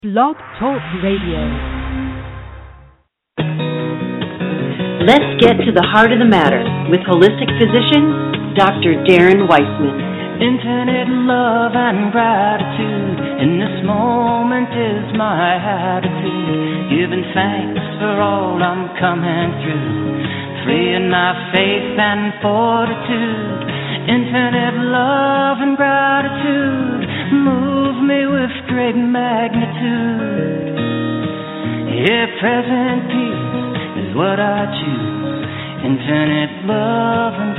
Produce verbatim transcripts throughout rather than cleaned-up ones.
Blog Talk Radio. Let's get to the heart of the matter with holistic physician, Doctor Darren Weissman. Infinite love and gratitude in this moment is my attitude. Giving thanks for all I'm coming through, freeing my faith and fortitude. Infinite love and gratitude move me with great magnitude. Yeah, present peace is what I choose. Infinite love and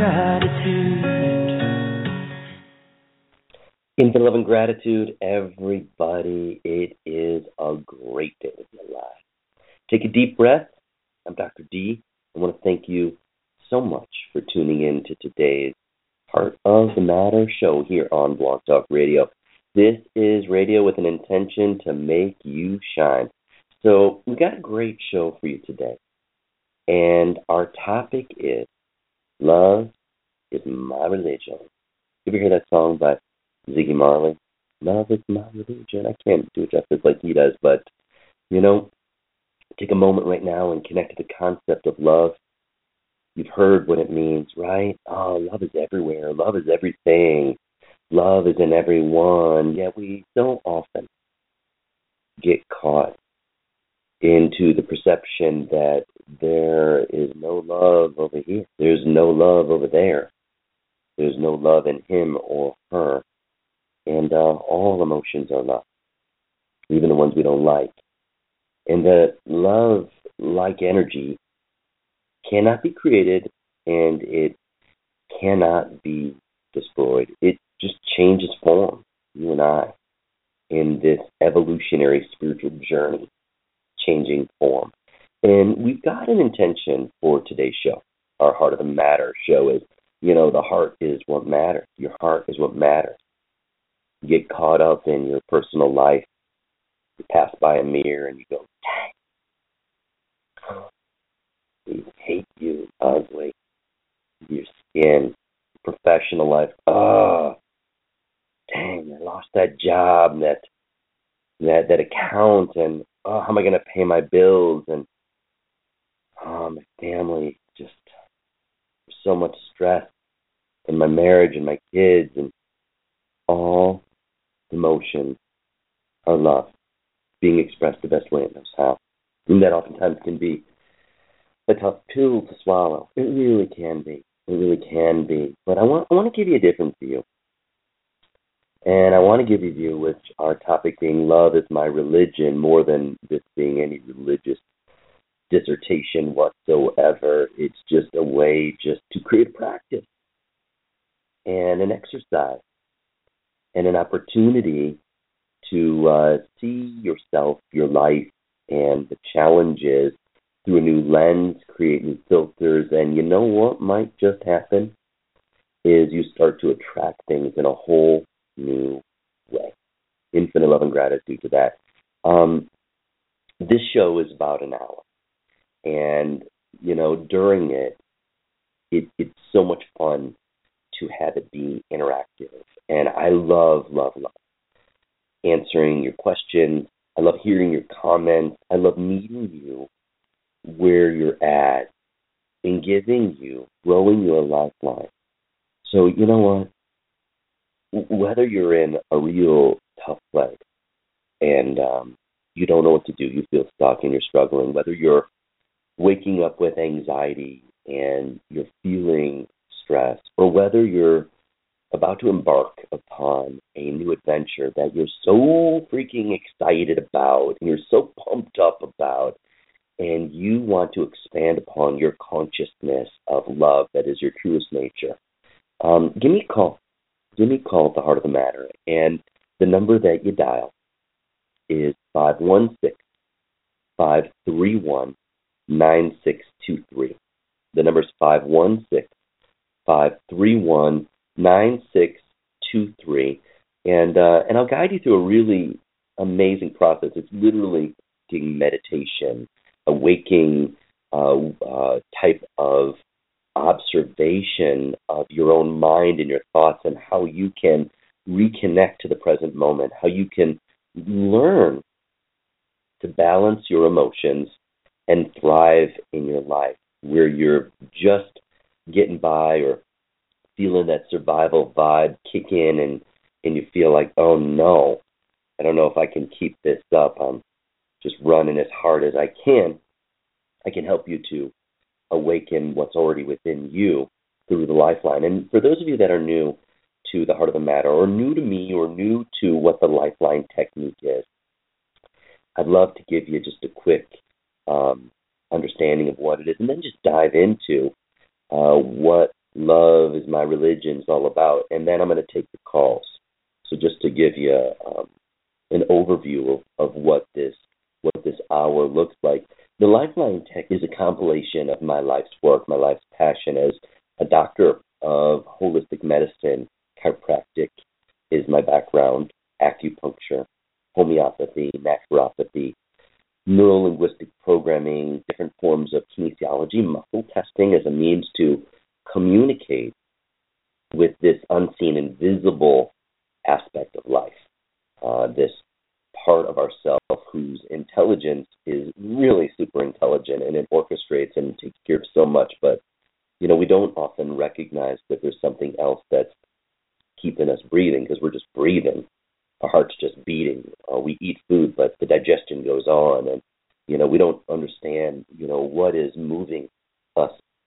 gratitude. Infinite love and gratitude, everybody. It is a great day to be alive. Take a deep breath. I'm Doctor D. I want to thank you so much for tuning in to today's Heart of the Matter show here on Blog Talk Radio. This is radio with an intention to make you shine. So we got a great show for you today. And our topic is Love is My Religion. You ever hear that song by Ziggy Marley? Love is my religion. I can't do it justice like he does, but, you know, take a moment right now and connect to the concept of love. You've heard what it means, right? Oh, love is everywhere. Love is everything. Love is in everyone. Yet we so often get caught into the perception that there is no love over here. There's no love over there. There's no love in him or her. And uh, all emotions are love, even the ones we don't like. And that love, like energy, cannot be created and it cannot be destroyed. It just changes form, you and I, in this evolutionary spiritual journey, changing form. And we've got an intention for today's show. Our Heart of the Matter show is, you know, the heart is what matters. Your heart is what matters. You get caught up in your personal life. You pass by a mirror and you go, dang. You hate you, ugly. Your skin, professional life. Oh, dang, I lost that job, that that that account, and oh, how am I going to pay my bills? And oh, my family, just so much stress, and my marriage and my kids, and all emotions are love being expressed the best way it knows how. And that oftentimes can be a tough pill to swallow. It really can be. It really can be. But I want I want to give you a different view. And I want to give you a view which our topic being love is my religion, more than this being any religious dissertation whatsoever. It's just a way just to create a practice and an exercise and an opportunity to uh, see yourself, your life, and the challenges through a new lens, create new filters, and you know what might just happen is you start to attract things in a whole new way. Infinite love and gratitude to that. Um, this show is about an hour, and you know during it, it, it's so much fun to have it be interactive, and I love, love, love answering your questions. I love hearing your comments. I love meeting you where you're at and giving you, growing your lifeline. So you know what? Whether you're in a real tough place and um, you don't know what to do, you feel stuck and you're struggling, whether you're waking up with anxiety and you're feeling stress, or whether you're about to embark upon a new adventure that you're so freaking excited about and you're so pumped up about, and you want to expand upon your consciousness of love that is your truest nature, um, give me a call. Give me a call at the Heart of the Matter. And the number that you dial is five one six, five three one, nine six two three. The number is five one six, five three one, nine six two three. And, uh, and I'll guide you through a really amazing process. It's literally taking meditation, a waking uh, uh, type of observation of your own mind and your thoughts and how you can reconnect to the present moment, how you can learn to balance your emotions and thrive in your life, where you're just getting by or feeling that survival vibe kick in and, and you feel like, oh no, I don't know if I can keep this up. I'm just running as hard as I can. I can help you to awaken what's already within you through the Lifeline. And for those of you that are new to the Heart of the Matter, or new to me, or new to what the Lifeline technique is, I'd love to give you just a quick um, understanding of what it is, and then just dive into uh, what Love is My Religion is all about. And then I'm going to take the calls. So just to give you um, an overview of, of what this what this hour looks like. The Lifeline Tech is a compilation of my life's work, my life's passion as a doctor of holistic medicine. Chiropractic is my background, acupuncture, homeopathy, naturopathy, neuro-linguistic programming, different forms of kinesiology, muscle testing as a means to communicate with this unseen, invisible aspect of life, uh, this part of ourself whose intelligence is really super intelligent, and it orchestrates and takes care of so much, but you know, we don't often recognize that there's something else that's keeping us breathing, because we're just breathing. Our heart's just beating. Uh, we eat food, but the digestion goes on, and you know, we don't understand, you know, what is moving us.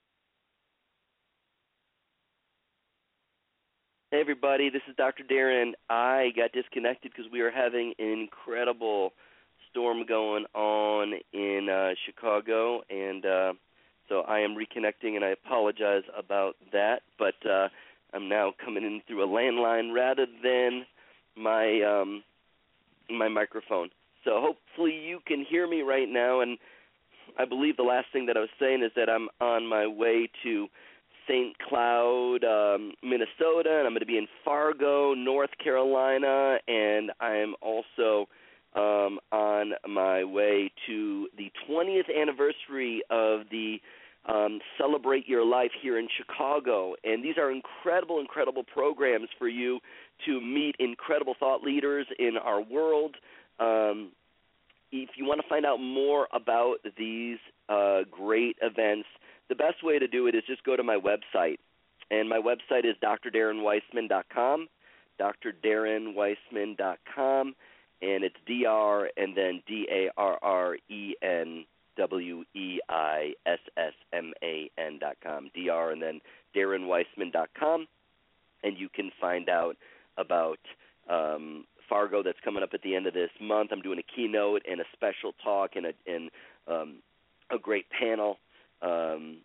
Hey everybody, this is Doctor Darren. I got disconnected because we are having an incredible storm going on in uh, Chicago, and uh, so I am reconnecting, and I apologize about that, but uh, I'm now coming in through a landline rather than my um, my microphone. So hopefully you can hear me right now, and I believe the last thing that I was saying is that I'm on my way to Saint Cloud, um, Minnesota, and I'm going to be in Fargo, North Carolina, and I'm also um, on my way to the twentieth anniversary of the um, Celebrate Your Life here in Chicago. And these are incredible, incredible programs for you to meet incredible thought leaders in our world. Um, if you want to find out more about these uh, great events, the best way to do it is just go to my website. And my website is d r darren weissman dot com, d r darren weissman dot com, and it's D R and then D A R R E N W E I S S M A N dot com, D R and then darren weissman dot com, and you can find out about um, Fargo that's coming up at the end of this month. I'm doing a keynote and a special talk and a, and, um, a great panel. Um,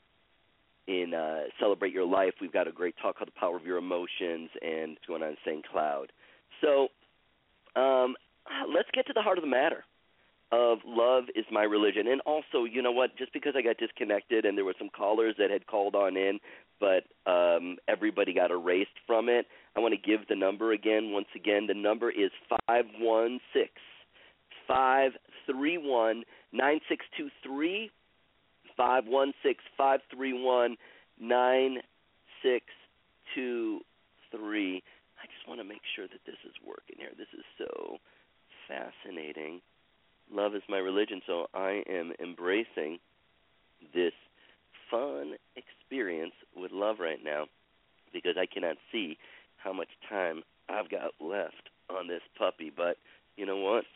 in uh, Celebrate Your Life, we've got a great talk called The Power of Your Emotions, and it's going on in Saint Cloud. So um, let's get to the heart of the matter of Love is My Religion. And also, you know what, just because I got disconnected and there were some callers that had called on in, but um, everybody got erased from it, I want to give the number again. Once again, the number is five one six, five three one, nine six two three. five one six, five three one, nine six two three. I just want to make sure that this is working here. This is so fascinating. Love is my religion, so I am embracing this fun experience with love right now because I cannot see how much time I've got left on this puppy. But you know what?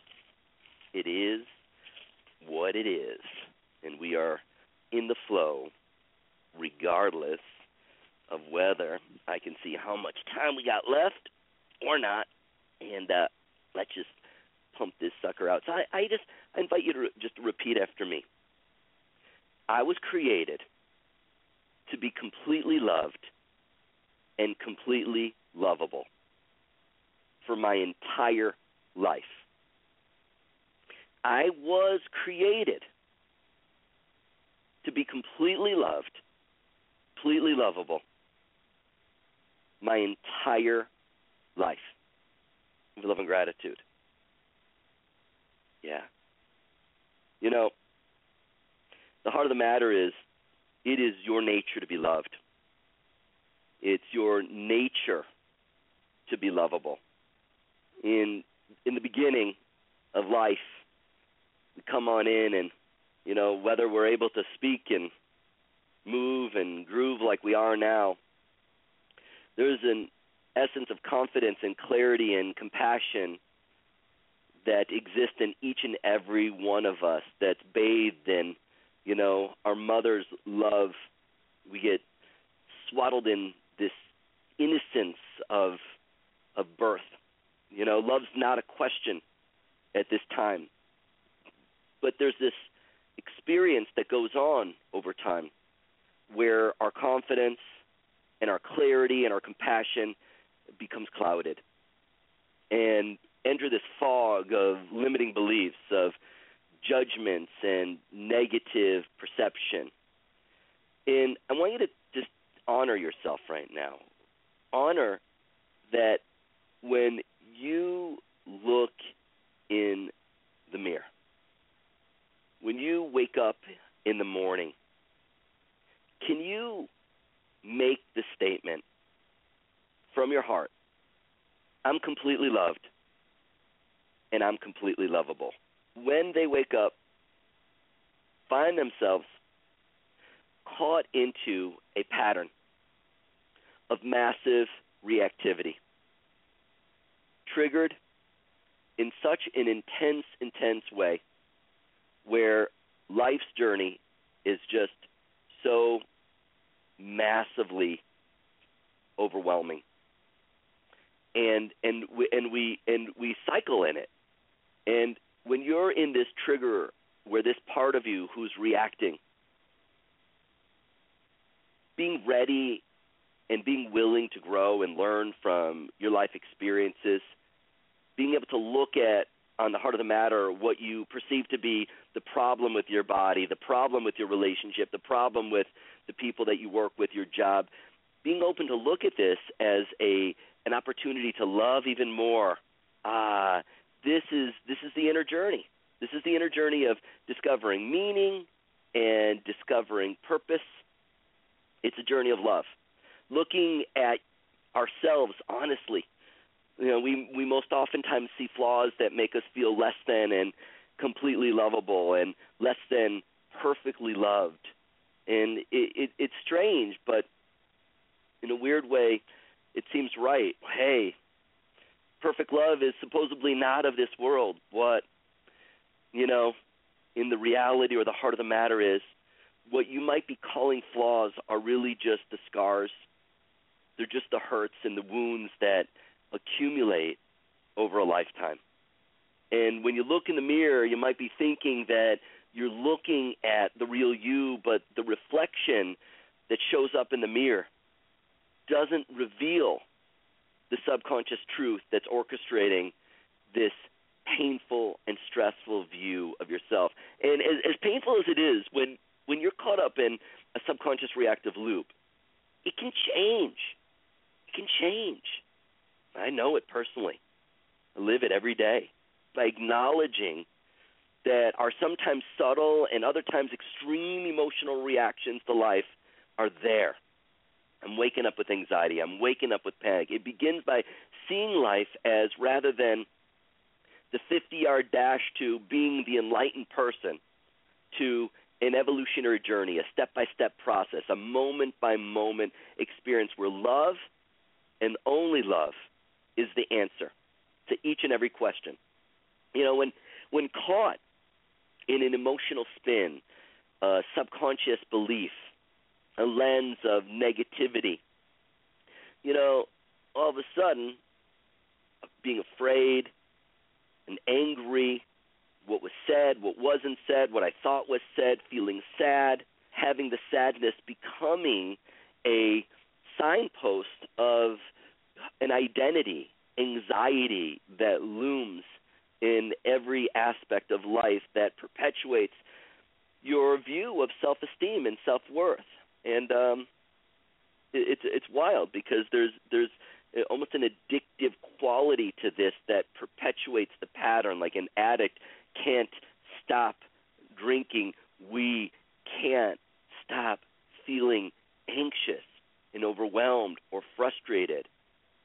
It is what it is. And we are in the flow regardless of whether I can see how much time we got left or not. And uh, let's just pump this sucker out. So I, I just I invite you to re- just repeat after me. I was created to be completely loved and completely lovable for my entire life. I was created to be completely loved, completely lovable my entire life with love and gratitude. Yeah. You know, the heart of the matter is it is your nature to be loved. It's your nature to be lovable. In in the beginning of life, come on in, and, you know, whether we're able to speak and move and groove like we are now, there's an essence of confidence and clarity and compassion that exists in each and every one of us, that's bathed in, you know, our mother's love. We get swaddled in this innocence of of birth. You know, love's not a question at this time. But there's this experience that goes on over time where our confidence and our clarity and our compassion becomes clouded and enter this fog of limiting beliefs, of judgments and negative perception. And I want you to just honor yourself right now. Honor that when you look in the mirror, when you wake up in the morning, can you make the statement from your heart, I'm completely loved and I'm completely lovable? When they wake up, find themselves caught into a pattern of massive reactivity, triggered in such an intense, intense way where life's journey is just so massively overwhelming. And and we, and we and we cycle in it. And when you're in this trigger where this part of you who's reacting, being ready and being willing to grow and learn from your life experiences, being able to look at, on the heart of the matter, what you perceive to be the problem with your body, the problem with your relationship, the problem with the people that you work with, your job, being open to look at this as a an opportunity to love even more. Ah, this is this is the inner journey. This is the inner journey of discovering meaning and discovering purpose. It's a journey of love. Looking at ourselves honestly. You know, we we most oftentimes see flaws that make us feel less than and completely lovable and less than perfectly loved. And it, it, it's strange, but in a weird way, it seems right. Hey, perfect love is supposedly not of this world. What, you know, in the reality or the heart of the matter is, what you might be calling flaws are really just the scars. They're just the hurts and the wounds that accumulate over a lifetime. And when you look in the mirror, you might be thinking that you're looking at the real you, but the reflection that shows up in the mirror doesn't reveal the subconscious truth that's orchestrating this painful and stressful view of yourself. And as, as painful as it is, when, when you're caught up in a subconscious reactive loop, it can change. It can change. I know it personally. I live it every day by acknowledging that our sometimes subtle and other times extreme emotional reactions to life are there. I'm waking up with anxiety. I'm waking up with panic. It begins by seeing life as, rather than the fifty-yard dash to being the enlightened person, to an evolutionary journey, a step-by-step process, a moment-by-moment experience where love and only love is the answer to each and every question. You know, when when caught in an emotional spin, a subconscious belief, a lens of negativity, you know, all of a sudden, being afraid and angry, what was said, what wasn't said, what I thought was said, feeling sad, having the sadness becoming a signpost of an identity, anxiety that looms in every aspect of life that perpetuates your view of self-esteem and self-worth. And um, it, it's it's wild because there's there's almost an addictive quality to this that perpetuates the pattern. Like an addict can't stop drinking, we can't stop feeling anxious and overwhelmed or frustrated.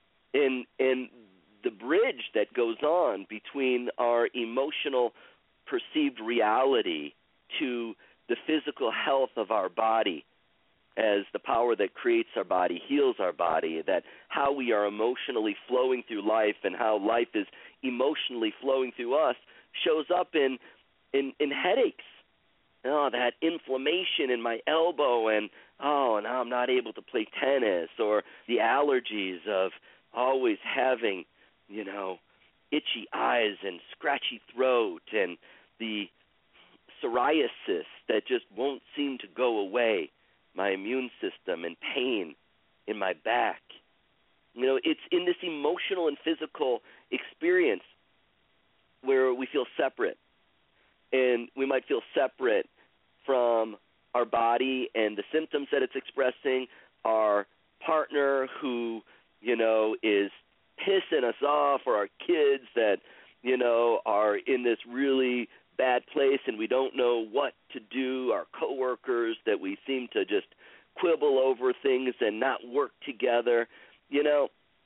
And and the bridge that goes on between our emotional perceived reality to the physical health of our body as the power that creates our body, heals our body, that how we are emotionally flowing through life and how life is emotionally flowing through us shows up in in, in headaches. Oh, that inflammation in my elbow, and oh, now I'm not able to play tennis, or the allergies of always having, you know, itchy eyes and scratchy throat, and the psoriasis that just won't seem to go away, my immune system, and pain in my back. You know, it's in this emotional and physical experience where we feel separate. And we might feel separate from our body and the symptoms that it's expressing, our partner who, you know, is pissing us off, or our kids that, you know, are in this really bad place and we don't know what to do, our coworkers that we seem to just quibble over things and not work together. You know,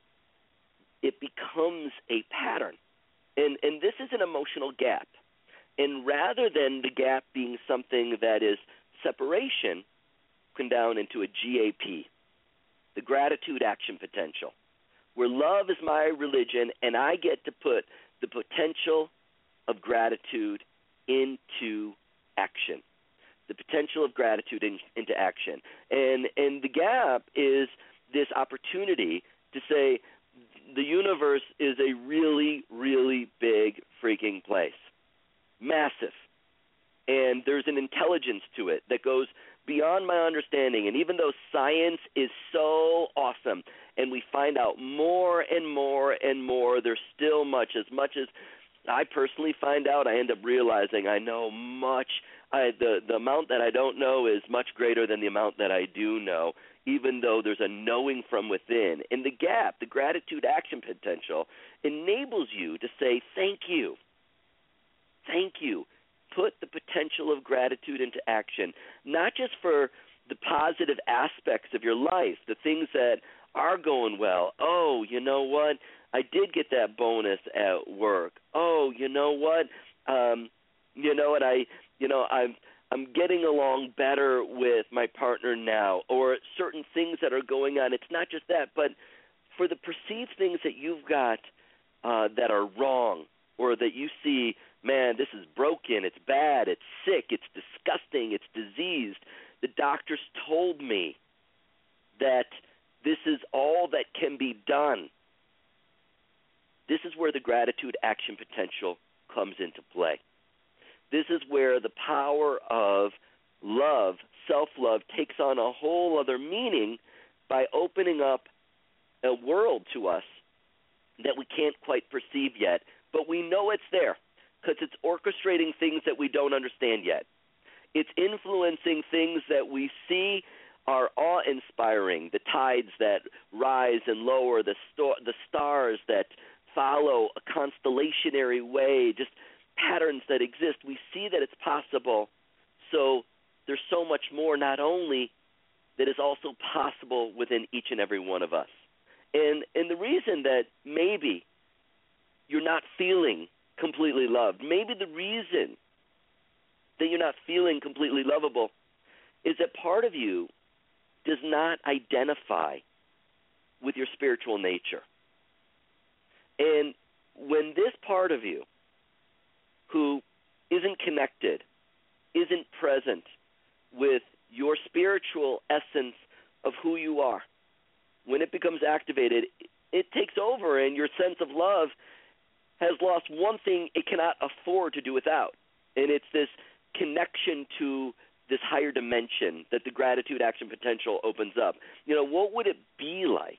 it becomes a pattern. And and this is an emotional gap. And rather than the gap being something that is separation, come down into a G A P, the gratitude action potential, where love is my religion and I get to put the potential of gratitude into action, the potential of gratitude in, into action. And and the gap is this opportunity to say the universe is a really, really big freaking place. Massive. And there's an intelligence to it that goes beyond my understanding. And even though science is so awesome and we find out more and more and more, there's still much. As much as I personally find out, I end up realizing I know much. I, the, the amount that I don't know is much greater than the amount that I do know, even though there's a knowing from within. And the gap, the gratitude action potential, enables you to say thank you. Thank you. Put the potential of gratitude into action, not just for the positive aspects of your life, the things that are going well. Oh, you know what? I did get that bonus at work. Oh, you know what? Um, you know what? I, you know, I'm I'm getting along better with my partner now, or certain things that are going on. It's not just that, but for the perceived things that you've got uh, that are wrong, or that you see, man, this is broken, it's bad, it's sick, it's disgusting, it's diseased. The doctors told me that this is all that can be done. This is where the gratitude action potential comes into play. This is where the power of love, self-love, takes on a whole other meaning by opening up a world to us that we can't quite perceive yet, but we know it's there because it's orchestrating things that we don't understand yet. It's influencing things that we see are awe-inspiring, the tides that rise and lower, the, sto- the stars that follow a constellationary way, just patterns that exist. We see that it's possible, so there's so much more not only that is also possible within each and every one of us. And and the reason that maybe you're not feeling completely loved, maybe the reason that you're not feeling completely lovable is that part of you does not identify with your spiritual nature. And when this part of you who isn't connected, isn't present with your spiritual essence of who you are, when it becomes activated, it takes over, and your sense of love has lost one thing it cannot afford to do without, and it's this connection to this higher dimension that the gratitude action potential opens up. You know, what would it be like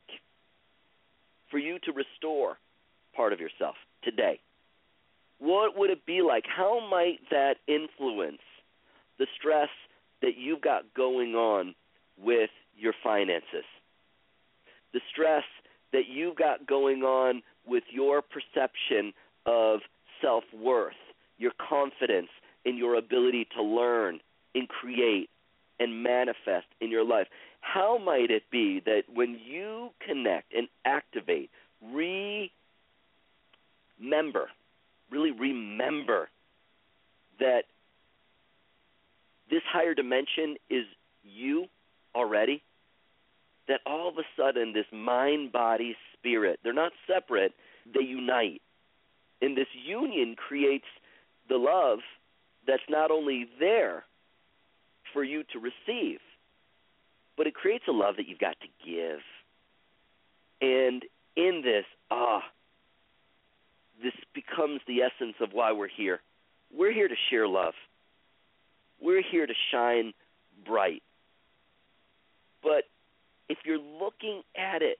for you to restore part of yourself today? What would it be like? How might that influence the stress that you've got going on with your finances? The stress that you've got going on with your perception of self-worth, your confidence in your ability to learn and create and manifest in your life. How might it be that when you connect and activate, remember, really remember that this higher dimension is you already, that all of a sudden this mind, body, spirit, they're not separate, they unite. And this union creates the love that's not only there for you to receive, but it creates a love that you've got to give. And in this, ah, this becomes the essence of why we're here. We're here to share love. We're here to shine bright. But if you're looking at it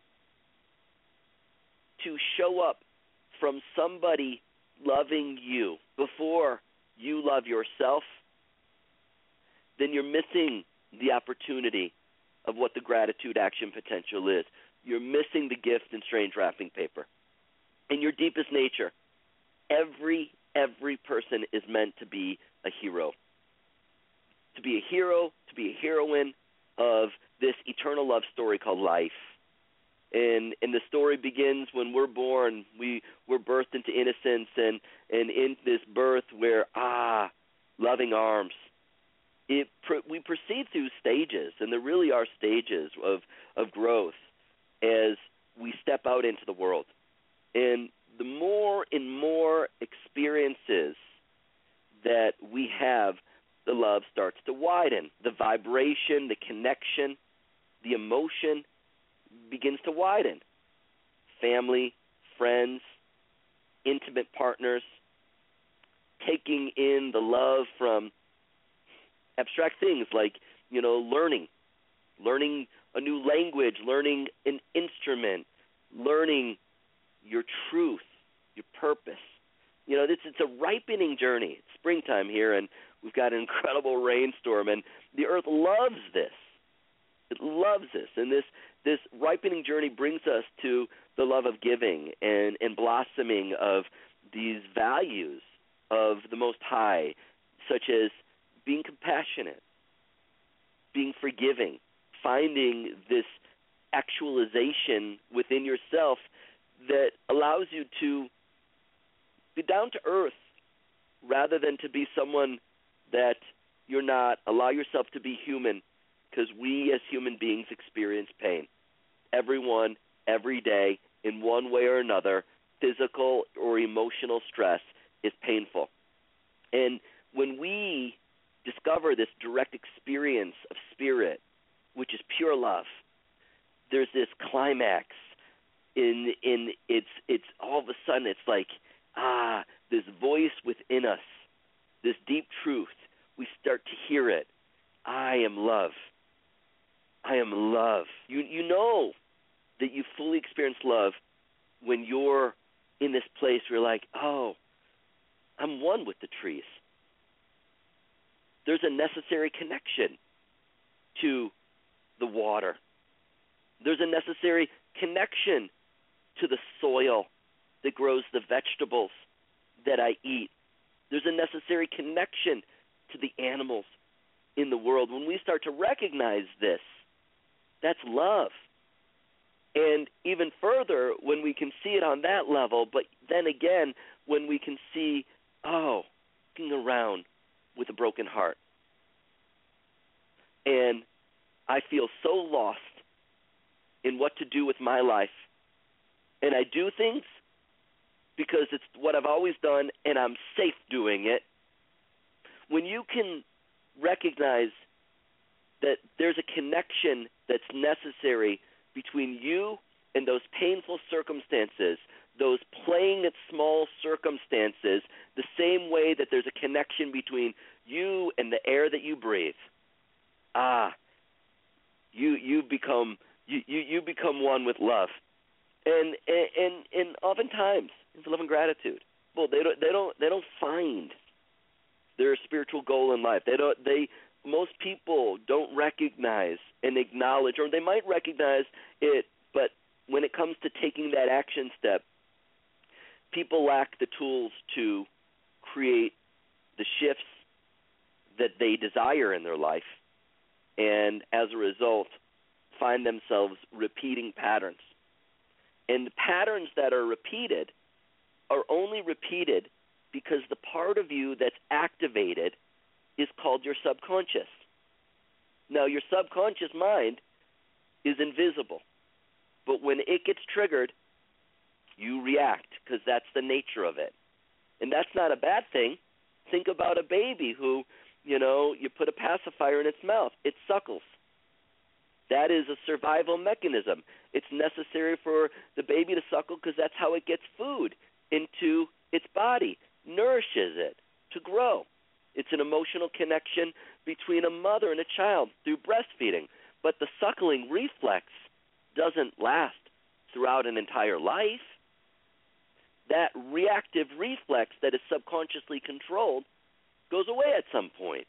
to show up from somebody loving you before you love yourself, then you're missing the opportunity of what the gratitude action potential is. You're missing the gift in strange wrapping paper. In your deepest nature, every every person is meant to be a hero. To be a hero, to be a heroine of this eternal love story called life. And and the story begins when we're born. We we're birthed into innocence, and, and in this birth where, ah, loving arms. It we proceed through stages, and there really are stages of, of growth as we step out into the world. And the more and more experiences that we have, the love starts to widen. The vibration, the connection, the emotion begins to widen. Family, friends, intimate partners, taking in the love from abstract things like, you know, learning, learning a new language, learning an instrument, learning your truth, your purpose. You know, this it's a ripening journey. It's springtime here, and we've got an incredible rainstorm, and the earth loves this. It loves this, and this this ripening journey brings us to the love of giving and, and blossoming of these values of the Most High, such as being compassionate, being forgiving, finding this actualization within yourself that allows you to be down to earth rather than to be someone that you're not. Allow yourself to be human, because we as human beings experience pain. Everyone, every day, in one way or another, physical or emotional stress is painful. And when we discover this direct experience of spirit, which is pure love, there's this climax in in it's it's all of a sudden it's like, ah, this voice within us, this deep truth, we start to hear it. I am love. I am love. You you know that you fully experience love when you're in this place where you're like, oh, I'm one with the trees. There's a necessary connection to the water. There's a necessary connection to the soil that grows the vegetables that I eat. There's a necessary connection to the animals in the world. When we start to recognize this, that's love. And even further, when we can see it on that level, but then again, when we can see, oh, looking around with a broken heart. And I feel so lost in what to do with my life. And I do things because it's what I've always done, and I'm safe doing it. When you can recognize that there's a connection that's necessary between you and those painful circumstances, those playing at small circumstances, the same way that there's a connection between you and the air that you breathe. Ah, you you become you, you, you become one with love, and and and oftentimes it's love and gratitude. Well, they don't they don't they don't find their spiritual goal in life. They don't they most people don't recognize and acknowledge, or they might recognize it, but when it comes to taking that action step, people lack the tools to create the shifts that they desire in their life, and as a result, find themselves repeating patterns. And the patterns that are repeated are only repeated because the part of you that's activated is called your subconscious. Now, your subconscious mind is invisible, but when it gets triggered, you react because that's the nature of it. And that's not a bad thing. Think about a baby who, you know, you put a pacifier in its mouth. It suckles. That is a survival mechanism. It's necessary for the baby to suckle because that's how it gets food into its body, nourishes it to grow. It's an emotional connection between a mother and a child through breastfeeding. But the suckling reflex doesn't last throughout an entire life. That reactive reflex that is subconsciously controlled goes away at some point.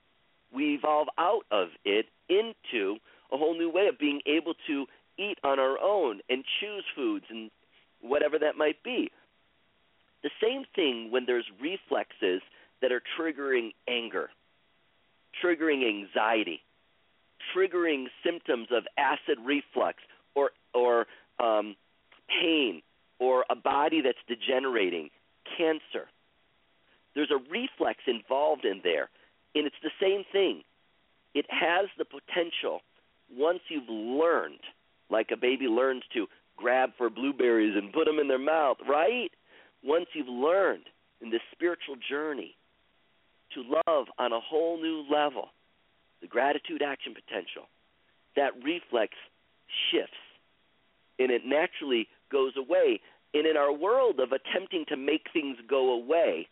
We evolve out of it into a whole new way of being able to eat on our own and choose foods and whatever that might be. The same thing when there's reflexes that are triggering anger, triggering anxiety, triggering symptoms of acid reflux or or um, pain or a body that's degenerating, cancer. There's a reflex involved in there, and it's the same thing. It has the potential, once you've learned, like a baby learns to grab for blueberries and put them in their mouth, right? Once you've learned in this spiritual journey to love on a whole new level, the gratitude action potential, that reflex shifts, and it naturally goes away. And in our world of attempting to make things go away,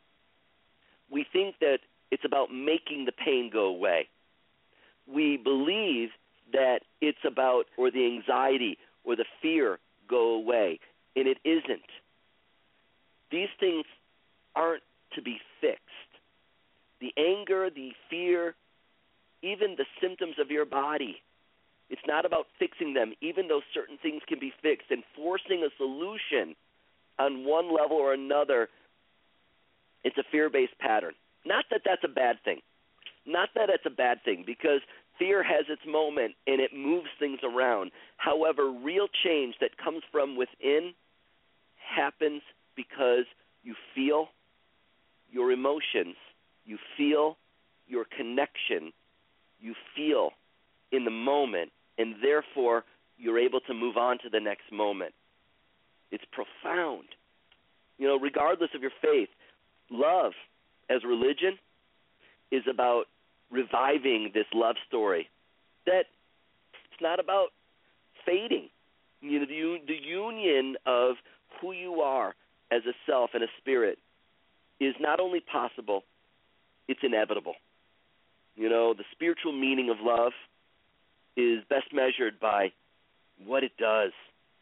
we think that it's about making the pain go away. We believe that it's about, or the anxiety or the fear go away, and it isn't. These things aren't to be fixed. The anger, the fear, even the symptoms of your body, it's not about fixing them, even though certain things can be fixed, and forcing a solution on one level or another. It's a fear-based pattern. Not that that's a bad thing. Not that it's a bad thing, because fear has its moment and it moves things around. However, real change that comes from within happens because you feel your emotions, you feel your connection, you feel in the moment, and therefore you're able to move on to the next moment. It's profound. You know, regardless of your faith, love as religion is about reviving this love story. That it's not about fading. You know, the, the union of who you are as a self and a spirit is not only possible, it's inevitable. You know, the spiritual meaning of love is best measured by what it does,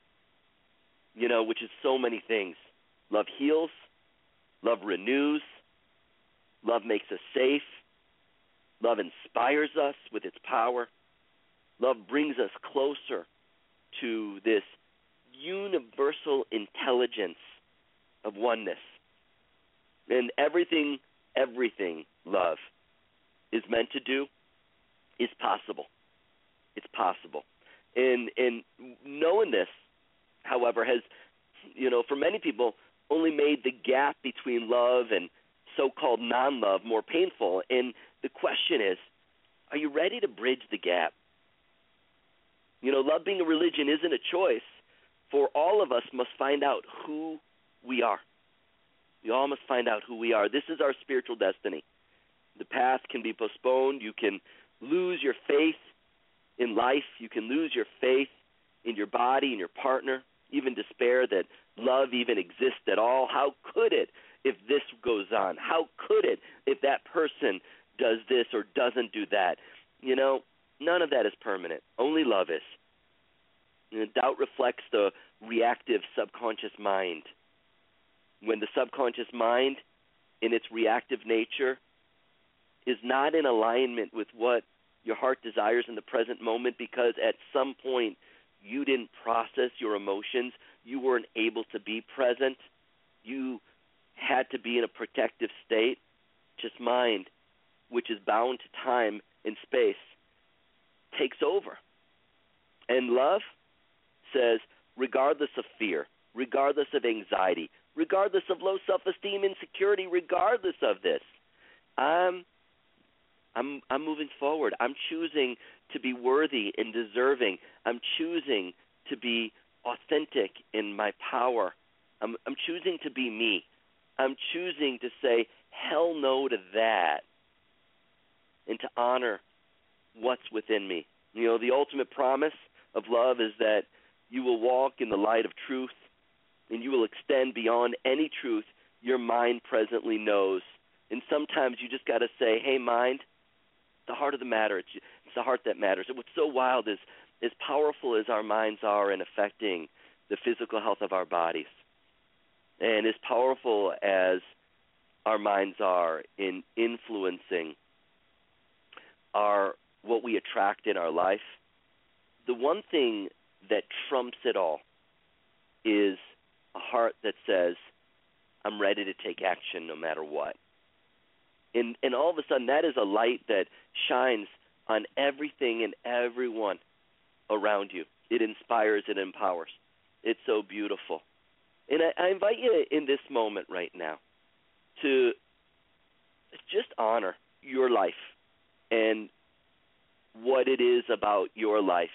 you know, which is so many things. Love heals, love renews, love makes us safe, love inspires us with its power, love brings us closer to this universal intelligence of oneness. And everything, everything love is meant to do is possible. It's possible. And and knowing this, however, has, you know, for many people, only made the gap between love and so-called non-love more painful. And the question is, are you ready to bridge the gap? You know, love being a religion isn't a choice. For all of us must find out who we are. We all must find out who we are. This is our spiritual destiny. The path can be postponed. You can lose your faith in life. You can lose your faith in your body, in your partner, even despair that love even exists at all. How could it if this goes on? How could it if that person does this or doesn't do that? You know, none of that is permanent. Only love is. You know, doubt reflects the reactive subconscious mind. When the subconscious mind, in its reactive nature, is not in alignment with what your heart desires in the present moment, because at some point you didn't process your emotions, you weren't able to be present, you had to be in a protective state, just mind, which is bound to time and space, takes over. And love says, regardless of fear, regardless of anxiety, regardless of low self-esteem, insecurity, regardless of this. I'm, I'm, I'm moving forward. I'm choosing to be worthy and deserving. I'm choosing to be authentic in my power. I'm, I'm choosing to be me. I'm choosing to say hell no to that and to honor what's within me. You know, the ultimate promise of love is that you will walk in the light of truth and you will extend beyond any truth your mind presently knows. And sometimes you just got to say, hey, mind, the heart of the matter, it's, it's the heart that matters. And what's so wild is, as powerful as our minds are in affecting the physical health of our bodies, and as powerful as our minds are in influencing our what we attract in our life, the one thing that trumps it all is a heart that says, I'm ready to take action no matter what. And, and all of a sudden, that is a light that shines on everything and everyone around you. It inspires, it empowers. It's so beautiful. And I, I invite you in this moment right now to just honor your life and what it is about your life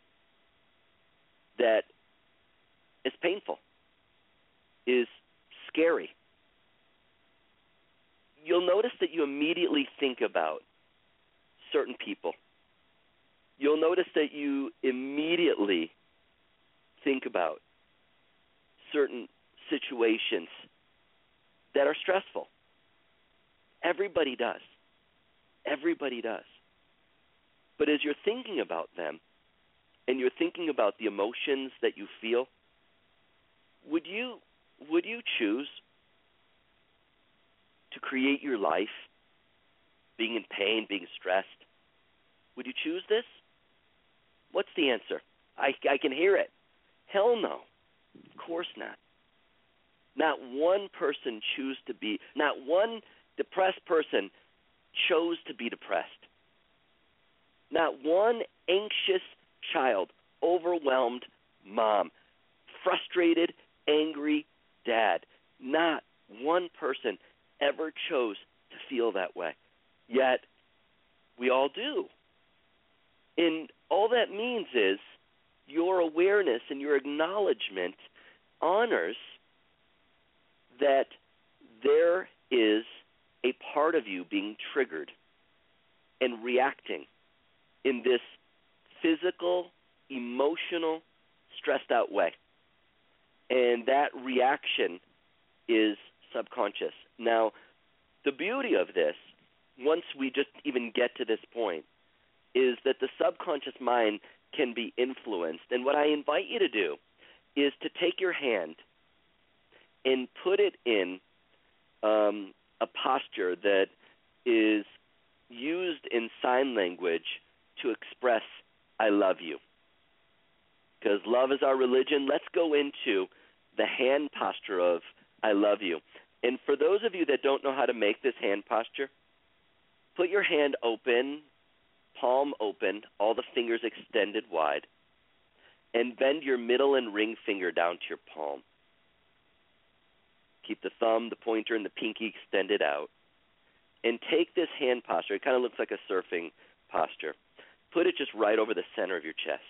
that is painful, is scary. You'll notice that you immediately think about certain people. You'll notice that you immediately think about certain situations that are stressful. Everybody does. Everybody does. But as you're thinking about them, and you're thinking about the emotions that you feel, would you would you choose to create your life being in pain, being stressed? Would you choose this? What's the answer? I, I can hear it. Hell no. Of course not. Not one person chose to be, not one depressed person chose to be depressed. Not one anxious child, overwhelmed mom, frustrated, angry dad. Not one person ever chose to feel that way. Yet, we all do. And all that means is your awareness and your acknowledgement honors that there is a part of you being triggered and reacting in this physical, emotional, stressed out way. And that reaction is subconscious. Now, the beauty of this, once we just even get to this point, is that the subconscious mind can be influenced. And what I invite you to do is to take your hand and put it in um, a posture that is used in sign language to express, I love you. Because love is our religion. Let's go into the hand posture of, I love you. And for those of you that don't know how to make this hand posture, put your hand open, palm open, all the fingers extended wide, and bend your middle and ring finger down to your palm. Keep the thumb, the pointer, and the pinky extended out. And take this hand posture. It kind of looks like a surfing posture. Put it just right over the center of your chest.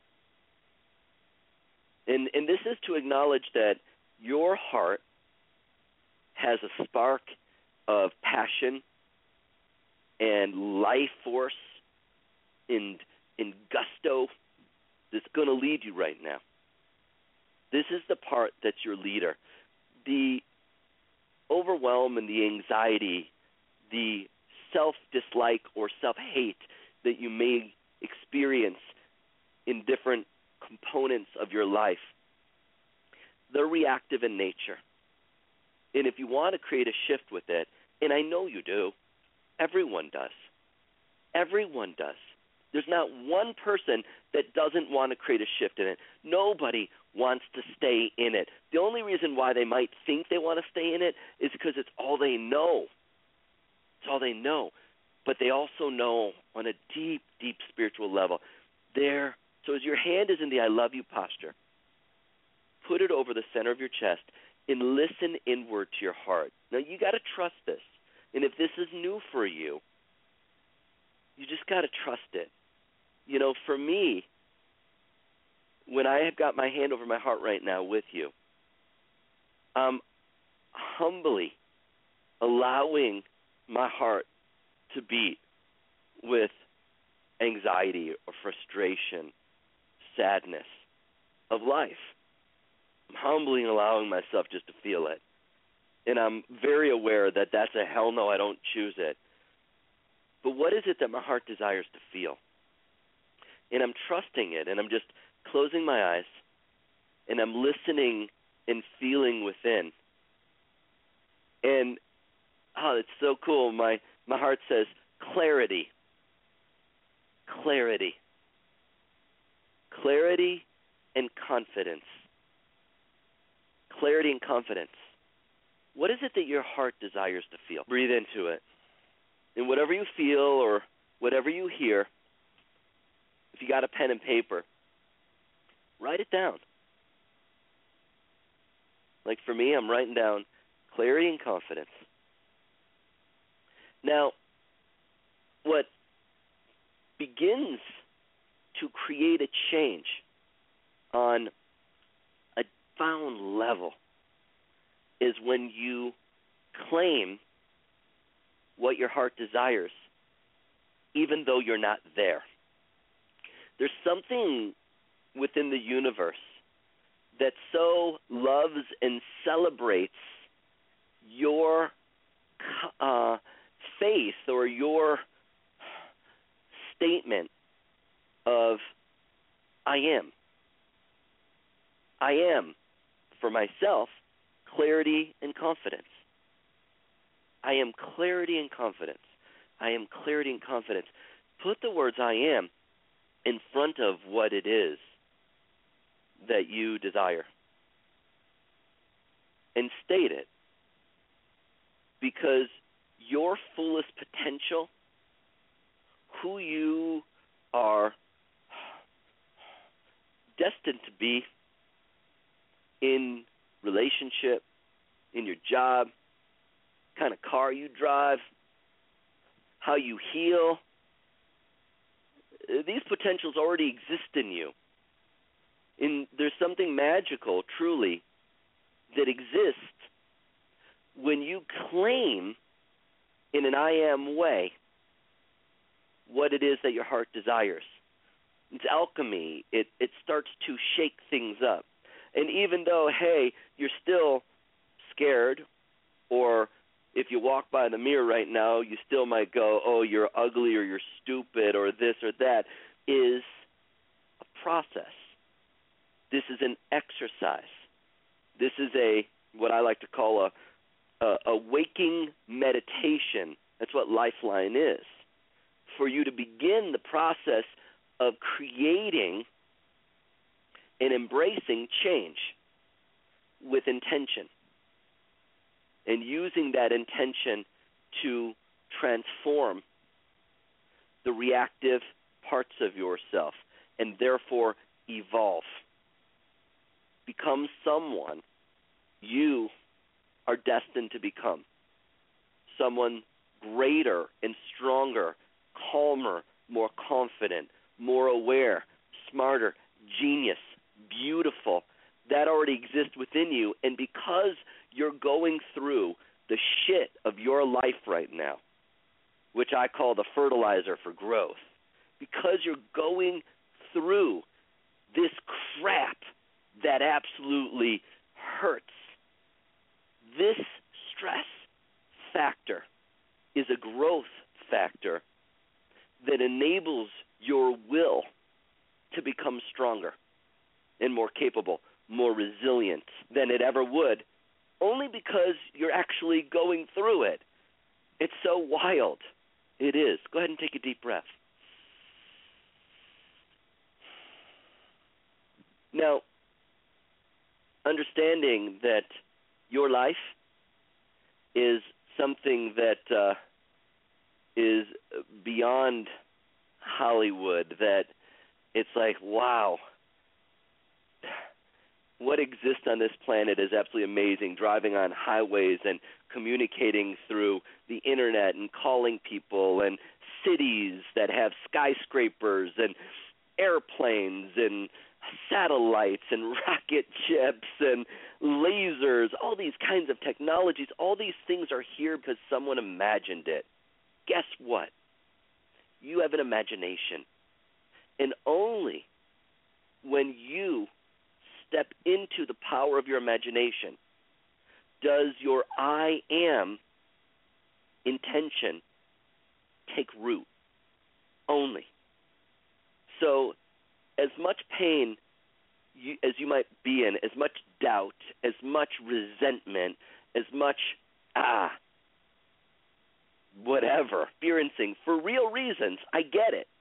And, and this is to acknowledge that your heart has a spark of passion and life force and, and gusto that's going to lead you right now. This is the part that's your leader. The overwhelm and the anxiety, the self-dislike or self-hate that you may experience in different components of your life, they're reactive in nature. And if you want to create a shift with it, and I know you do, everyone does. Everyone does. There's not one person that doesn't want to create a shift in it. Nobody wants to stay in it. The only reason why they might think they want to stay in it is because it's all they know. It's all they know. But they also know on a deep, deep spiritual level. There. So as your hand is in the I love you posture, put it over the center of your chest and listen inward to your heart. Now, you got to trust this. And if this is new for you, you just got to trust it. You know, for me, when I have got my hand over my heart right now with you, I'm humbly allowing my heart to beat with anxiety or frustration, sadness of life. I'm humbly allowing myself just to feel it. And I'm very aware that that's a hell no, I don't choose it. But what is it that my heart desires to feel? And I'm trusting it, and I'm just closing my eyes, and I'm listening and feeling within. And, oh, it's so cool. My, my heart says, clarity. Clarity. Clarity and confidence. Clarity and confidence. What is it that your heart desires to feel? Breathe into it. And whatever you feel or whatever you hear, if you got a pen and paper, write it down. Like for me, I'm writing down clarity and confidence. Now, what begins to create a change on a profound level is when you claim what your heart desires, even though you're not there. There's something within the universe that so loves and celebrates your uh, faith or your statement of, I am. I am, for myself, clarity and confidence. I am clarity and confidence. I am clarity and confidence. Put the words I am in front of what it is that you desire. And state it. Because your fullest potential, who you are destined to be in relationship, in your job, kind of car you drive, how you heal, these potentials already exist in you. And there's something magical, truly, that exists when you claim in an I am way what it is that your heart desires. It's alchemy. It it starts to shake things up. And even though, hey, you're still scared, or if you walk by the mirror right now, you still might go, oh, you're ugly or you're stupid or this or that, is a process. This is an exercise. This is a, what I like to call a, a, a waking meditation. That's what Lifeline is. For you to begin the process of creating and embracing change with intention and using that intention to transform the reactive parts of yourself and therefore evolve. Become someone you are destined to become. Someone greater and stronger, calmer, more confident, more aware, smarter, genius, beautiful. That already exists within you. And because you're going through the shit of your life right now, which I call the fertilizer for growth, because you're going through this crap that absolutely hurts, this stress factor is a growth factor that enables your will to become stronger and more capable, more resilient than it ever would, only because you're actually going through it. It's so wild. It is. Go ahead and take a deep breath. Now, understanding that your life is something that uh, is beyond Hollywood, that it's like, wow, what exists on this planet is absolutely amazing, driving on highways and communicating through the internet and calling people, and cities that have skyscrapers and airplanes and satellites and rocket ships and lasers, all these kinds of technologies. All these things are here because someone imagined it. Guess what? You have an imagination. And only when you step into the power of your imagination does your I am intention take root. Only. So as much pain you, as you might be in, as much doubt, as much resentment, as much, ah, whatever, experiencing for real reasons, I get it.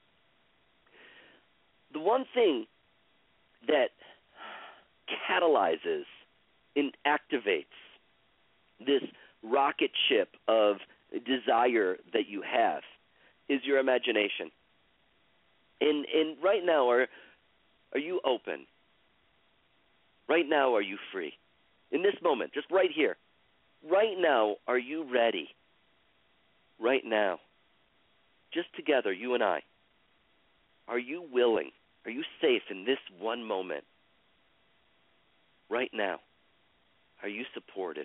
The one thing that catalyzes and activates this rocket ship of desire that you have is your imagination. And and right now, are are you open? Right now, are you free? In this moment, just right here. Right now, are you ready? Right now. Just together, you and I. Are you willing? Are you safe in this one moment? Right now. Are you supported?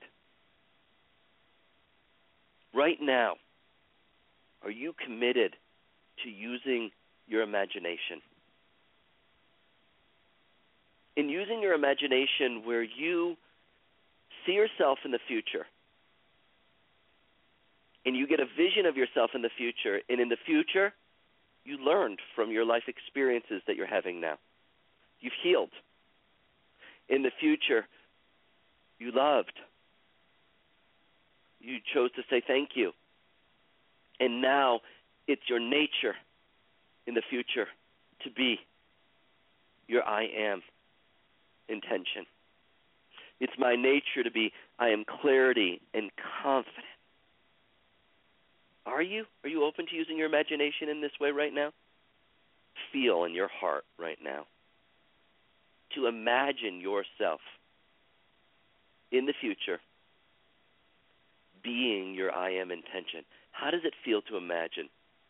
Right now, are you committed to using your imagination? In using your imagination where you see yourself in the future, and you get a vision of yourself in the future, and in the future, you learned from your life experiences that you're having now. You've healed. In the future, you loved. You chose to say thank you. And now it's your nature in the future to be your I am intention. It's my nature to be I am clarity and confident. Are you? Are you open to using your imagination in this way right now? Feel in your heart right now to imagine yourself in the future being your I am intention. How does it feel to imagine?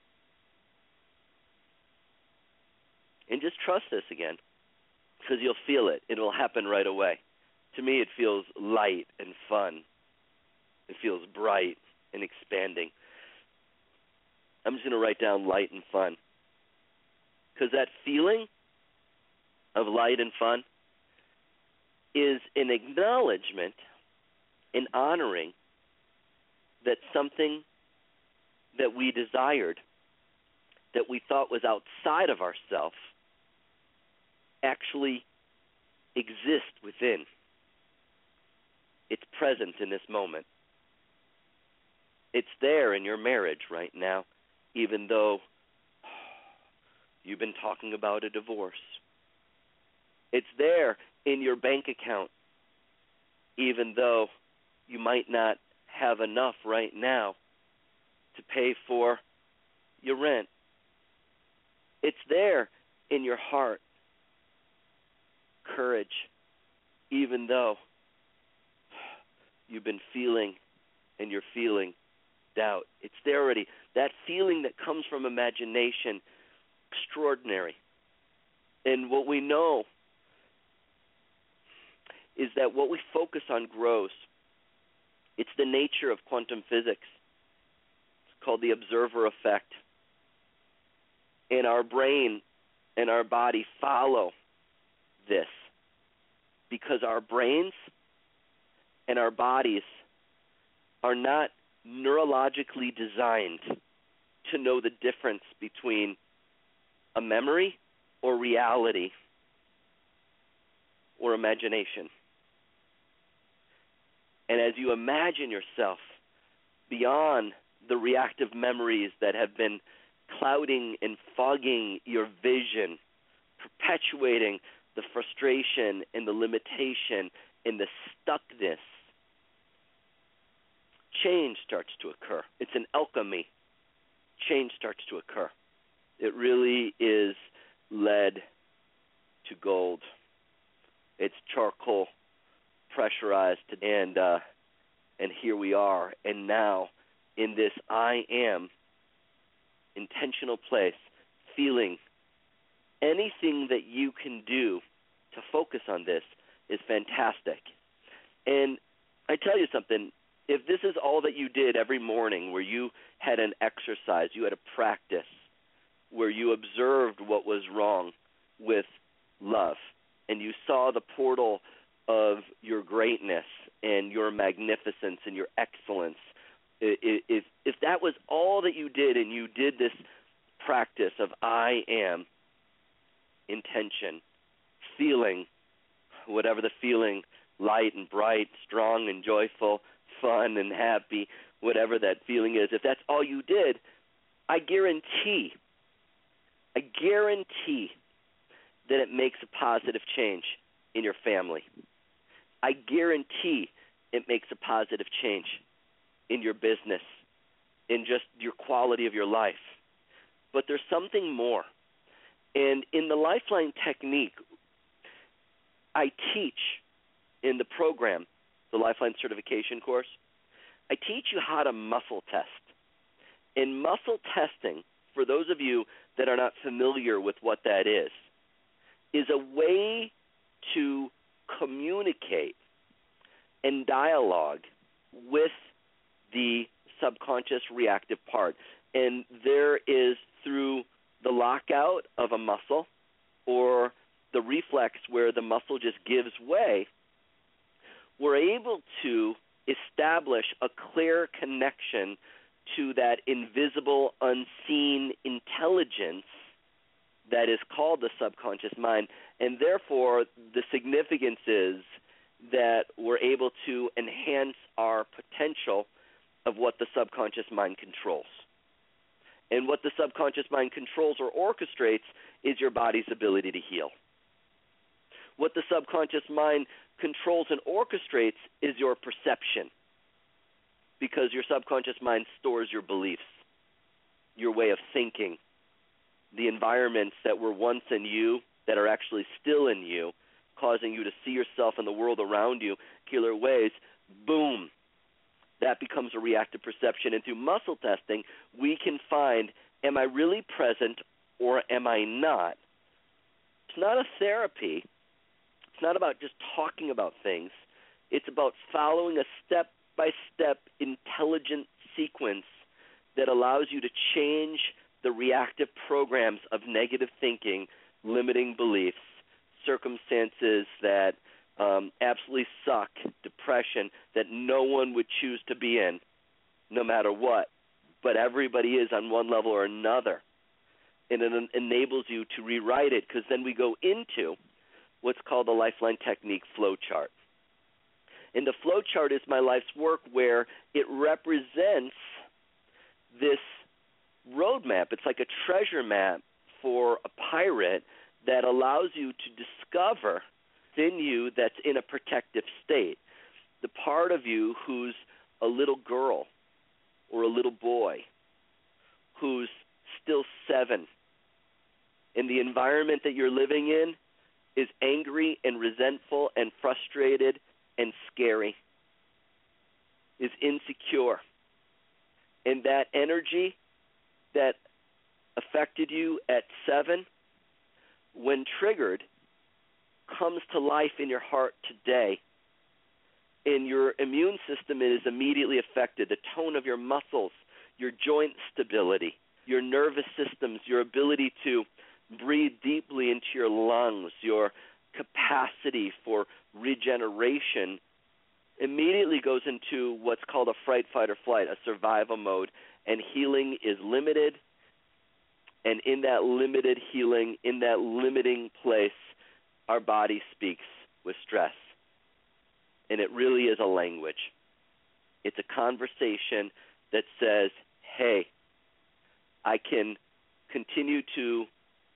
And just trust this again, because you'll feel it. It will happen right away. To me, it feels light and fun. It feels bright and expanding. I'm just going to write down light and fun, because that feeling of light and fun is an acknowledgement, an honoring that something that we desired, that we thought was outside of ourselves, actually exists within. It's present in this moment. It's there in your marriage right now, even though you've been talking about a divorce. It's there in your bank account, even though you might not have enough right now to pay for your rent. It's there in your heart. Courage, even though you've been feeling and you're feeling doubt. It's there already. That feeling that comes from imagination, extraordinary. And what we know is that what we focus on grows. It's the nature of quantum physics. It's called the observer effect. And our brain and our body follow this because our brains and our bodies are not neurologically designed to know the difference between a memory or reality or imagination. And as you imagine yourself beyond the reactive memories that have been clouding and fogging your vision, perpetuating the frustration and the limitation and the stuckness, change starts to occur. It's an alchemy. Change starts to occur. It really is lead to gold. It's charcoal pressurized, and uh, and here we are. And now in this I am intentional place, feeling anything that you can do to focus on this is fantastic. And I tell you something, if this is all that you did every morning, where you had an exercise, you had a practice, where you observed what was wrong with love, and you saw the portal of your greatness and your magnificence and your excellence, if if that was all that you did, and you did this practice of I am intention, feeling whatever the feeling, light and bright, strong and joyful, fun and happy, whatever that feeling is, if that's all you did, I guarantee, I guarantee that it makes a positive change in your family. I guarantee it makes a positive change in your business, in just your quality of your life. But there's something more. And in the Lifeline technique, I teach in the program, the Lifeline certification course, I teach you how to muscle test. And muscle testing, for those of you that are not familiar with what that is, is a way to communicate and dialogue with the subconscious reactive part. And there is, through the lockout of a muscle or the reflex where the muscle just gives way, we're able to establish a clear connection to that invisible, unseen intelligence that is called the subconscious mind. And therefore, the significance is that we're able to enhance our potential of what the subconscious mind controls. And what the subconscious mind controls or orchestrates is your body's ability to heal. What the subconscious mind controls and orchestrates is your perception, because your subconscious mind stores your beliefs, your way of thinking, the environments that were once in you that are actually still in you, causing you to see yourself and the world around you killer ways. Boom. That becomes a reactive perception. And through muscle testing, we can find, am I really present or am I not? It's not a therapy. It's not about just talking about things. It's about following a step-by-step intelligent sequence that allows you to change the reactive programs of negative thinking, limiting beliefs, circumstances that um, absolutely suck, depression that no one would choose to be in, no matter what. But everybody is on one level or another. And it en- enables you to rewrite it, because then we go into what's called the Lifeline Technique flow chart. And the flow chart is my life's work, where it represents this roadmap. It's like a treasure map for a pirate that allows you to discover within you that's in a protective state. The part of you who's a little girl or a little boy who's still seven, and the environment that you're living in is angry and resentful and frustrated and scary, is insecure. And that energy that affected you at seven, when triggered, comes to life in your heart today. And your immune system is immediately affected. The tone of your muscles, your joint stability, your nervous systems, your ability to breathe deeply into your lungs, your capacity for regeneration immediately goes into what's called a fright, fight, or flight, a survival mode. And healing is limited. And in that limited healing, in that limiting place, our body speaks with stress. And it really is a language. It's a conversation that says, hey, I can continue to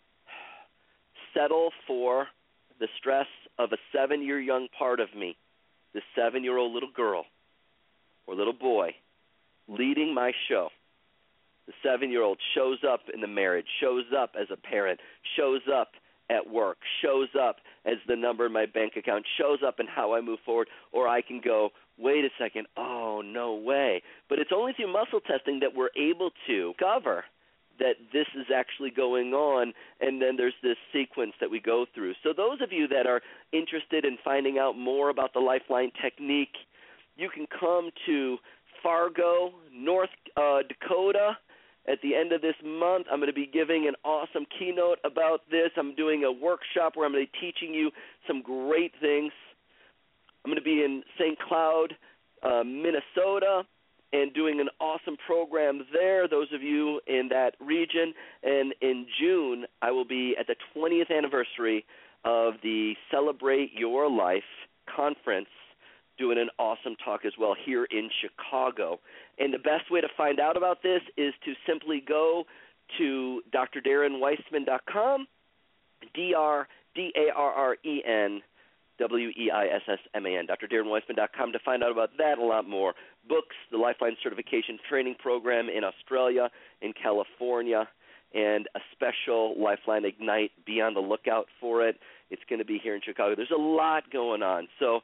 settle for the stress of a seven-year young part of me, the seven-year-old little girl or little boy leading my show. The seven-year-old shows up in the marriage, shows up as a parent, shows up at work, shows up as the number in my bank account, shows up in how I move forward, or I can go, wait a second, oh, no way. But it's only through muscle testing that we're able to discover that this is actually going on, and then there's this sequence that we go through. So those of you that are interested in finding out more about the Lifeline technique, you can come to Fargo, North uh, Dakota, at the end of this month. I'm going to be giving an awesome keynote about this. I'm doing a workshop where I'm going to be teaching you some great things. I'm going to be in Saint Cloud, uh, Minnesota, and doing an awesome program there, those of you in that region. And in June, I will be at the twentieth anniversary of the Celebrate Your Life conference, doing an awesome talk as well here in Chicago. And the best way to find out about this is to simply go to d r darren weissman dot com, D R D A R R E N W E I S S M A N, d r darren weissman dot com, to find out about that and a lot more. Books, the Lifeline Certification Training Program in Australia, in California, and a special Lifeline Ignite. Be on the lookout for it. It's going to be here in Chicago. There's a lot going on. So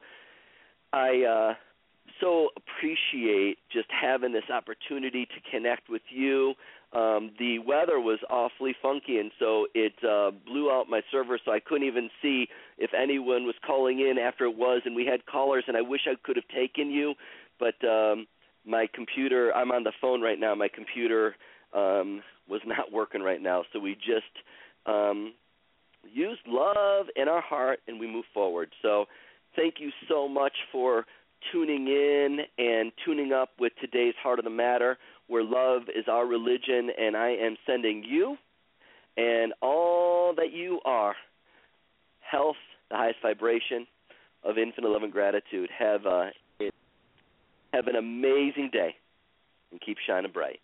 I uh, so appreciate just having this opportunity to connect with you. Um, the weather was awfully funky, and so it uh, blew out my server, so I couldn't even see if anyone was calling in after it was, and we had callers, and I wish I could have taken you, but um, my computer, I'm on the phone right now, my computer um, was not working right now, so we just um, used love in our heart, and we move forward. So thank you so much for tuning in and tuning up with today's Heart of the Matter, where love is our religion, and I am sending you and all that you are health, the highest vibration of infinite love and gratitude. Have, uh, it, have an amazing day, and keep shining bright.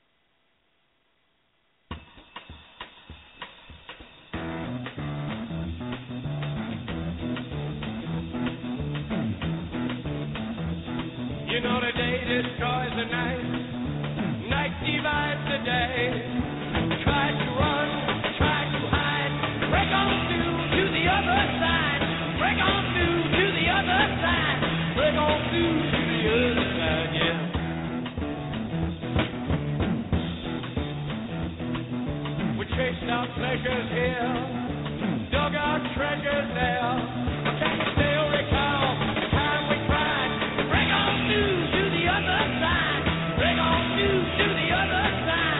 You know the day destroys the night, night divides the day. Try to run, try to hide, break on through to the other side, break on through to the other side, break on through to the other side, yeah. We chased our pleasures here, dug our treasures there, but can you still recall the time we cried? Break on through to the other side, break on through to the other side.